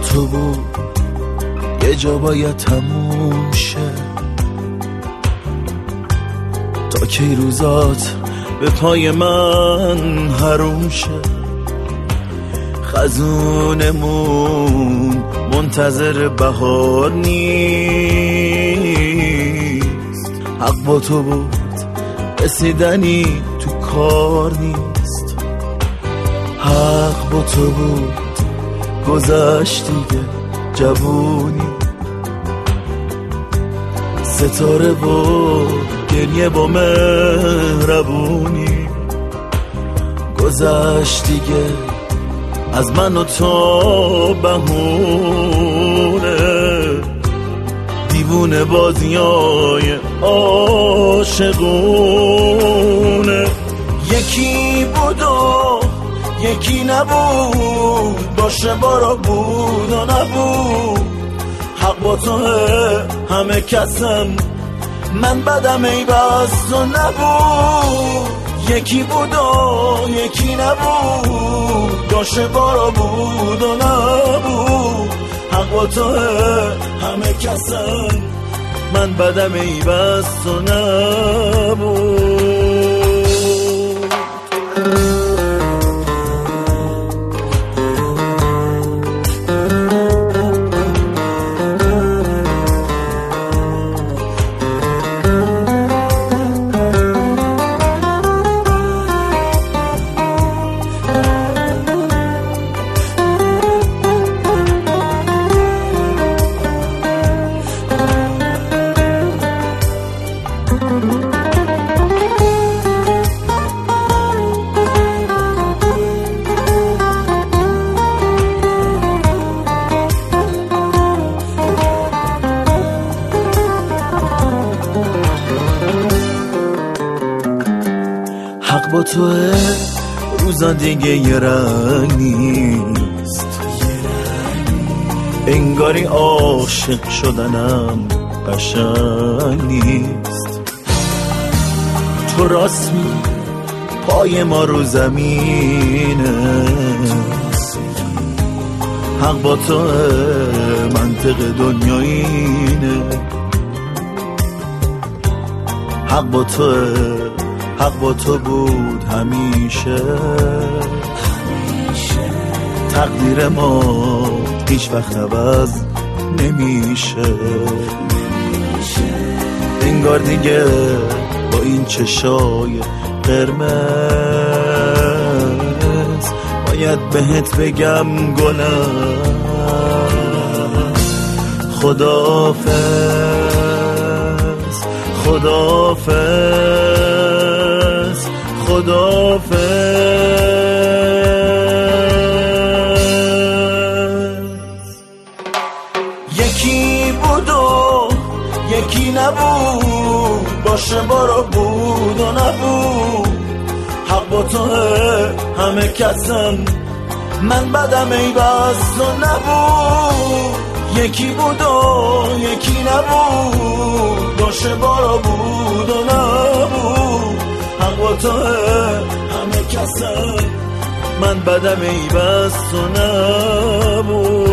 تو بود یه جا باید تموم شه، تا کی روزات به پای من حروم شه. خزونمون منتظر بهار نیست، حق با تو بود رسیدنی تو کار نیست. حق با تو بود گذشت دیگه جوونی، ستاره و گریه با مهربونی. گذشت دیگه از من و تو بهونه، دیوونه بازیای عاشقونه. یکی بود و یکی نبود، باشه بارا بود و نبود. حق با تو همه کسم، من بدم ای بس و نبود. یکی بود و یکی نبود، باشه بارا بود و نبود. حق با تو همه کسم، من بدم ای بس و نبود. حق با توه روزا دیگه یه رنگ نیست، انگاری عاشق شدنم قشنگ نیست. تو راست می پای ما رو زمینه، حق با توه منطق دنیایینه. حق با توه، حق با تو بود همیشه. تقدیر ما هیچ وقت عوض نمیشه. انگار دیگه با این چشای قرمز باید بهت بگم گلم خداحافظ، خداحافظ، خداحافظ. یکی بود و یکی نبود، باشه بارا بود و نبود. حق با تو همه کسم، من بدم ای بس و نبود. یکی بود و یکی نبود، باشه بارا بود و نبود. حق با تو همه کسم، من بدم ای بس و نبود.